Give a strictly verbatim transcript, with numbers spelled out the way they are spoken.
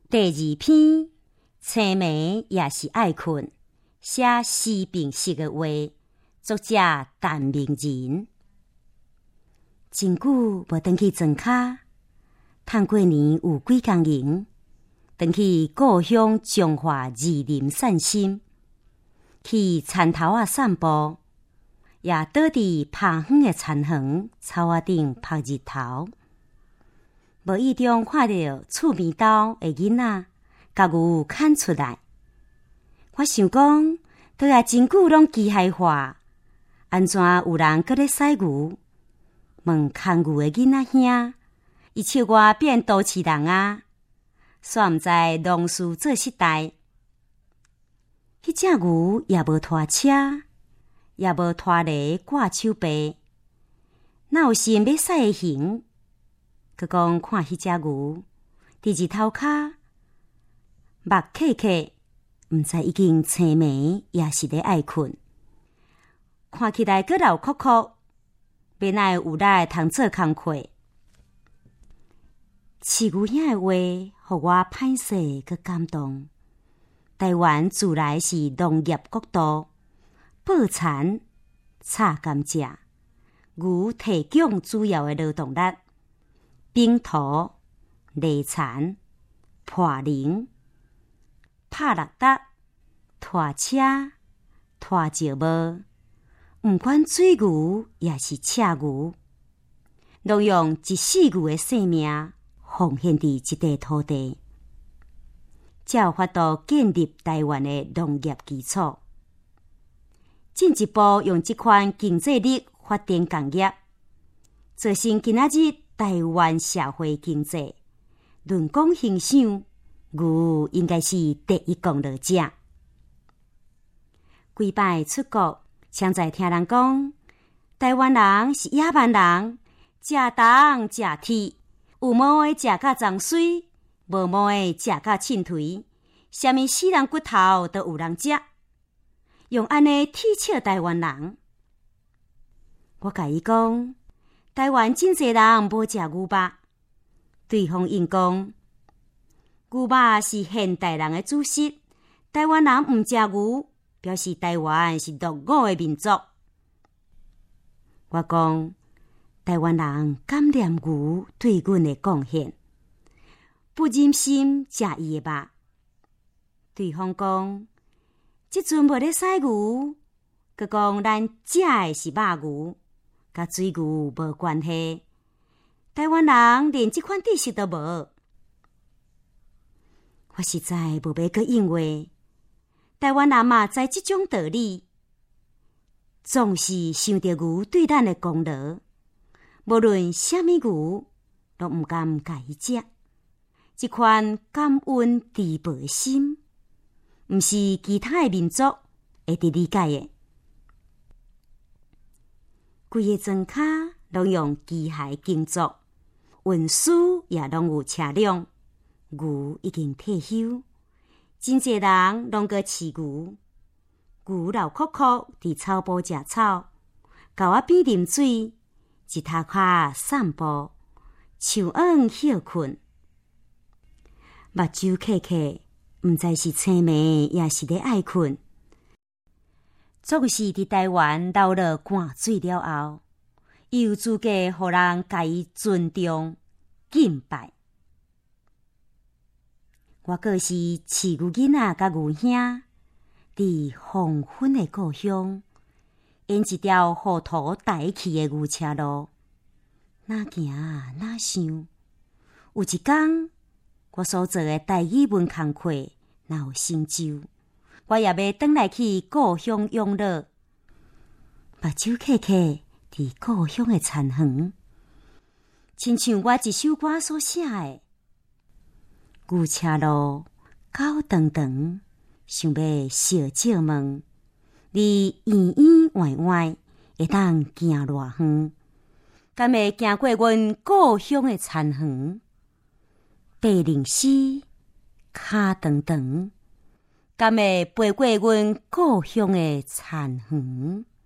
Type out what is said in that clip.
第二篇，青暝也是爱困，写诗评式的话，作者陈明仁。真久无回去庄脚，趁过年有几工闲，回去故乡彰化二林散心，去田头仔散步，也倒伫趴远的田园草仔顶晒日头。无意中看到厝边兜的囡仔，甲牛牵出来。我想讲，倒来真久拢机械化，安怎有人搁咧驶牛？问牵牛的囡仔兄，伊笑我变都市人啊，煞毋知农事做失代。迄只牛也无拖车，也无拖犁挂手背，哪有心要驶的行？佮讲看迄只牛，伫日头骹，目刻刻，毋知已经青暝，也是咧爱困。看起来佮老哭哭，免奈有力通做工课。饲牛兄的话，互我歹势佮感动。台湾自来是农业国度，抱田、插甘蔗，牛提供主要的劳动力。冰土、犁田、破林、拍落đất、拖车、拖石磨，毋管水牛也是赤牛，拢用一世牛的性命奉献伫一块土地，才有法度建立台湾的农业基础。进一步用这款经济力发展工业，造成今仔日台湾社会经济论讲形象，牛应该是第一功劳者。几摆出国，常在听人讲，台湾人是野蛮人，食东食铁，有毛的食甲脏水，无毛的食甲凊腿，啥物死人骨头都有人食，用安尼踢笑台湾人。我甲伊讲，台湾真侪人无食牛肉，对方应讲，牛肉是现代人的主食，台湾人毋食牛，表示台湾是落伍的民族。我讲，台湾人感念牛对阮的贡献，不忍心食伊的肉。对方讲，即阵无咧驶牛，佮讲咱食的是肉牛。甲水牛无关系，台湾人连这款知识都无。我实在无要阁因为台湾人嘛知这种道理，总是想着牛对咱的功劳，无论什么牛，都毋甘甲伊食。这款感恩知报的心，毋是其他的民族会得理解的。规个庄脚拢用机械耕作，运输也拢有车辆。牛已经退休，真侪人拢搁饲牛。牛老哭哭伫草埔食草，狗仔边啉水，一头骹散步，树翁休困。目睭刻刻，毋知是青暝，也是咧爱困。总是伫台湾流落汗水了后，伊有资格互人甲伊尊重敬拜。我个是饲牛囡仔甲牛兄，伫黄昏的故乡，沿一条糊涂呆去的牛车路，哪行哪想，有一天，我所做的台语文工课若有成就。我也要转来去故乡养老，目睭刻刻伫故乡的田园，亲像我一首歌所写的：牛车路狗长长，想要小借问，你圆圆弯弯会当行偌远？敢会行过阮故乡的田园？白灵丝骹长长。敢会飞过阮故乡的田园？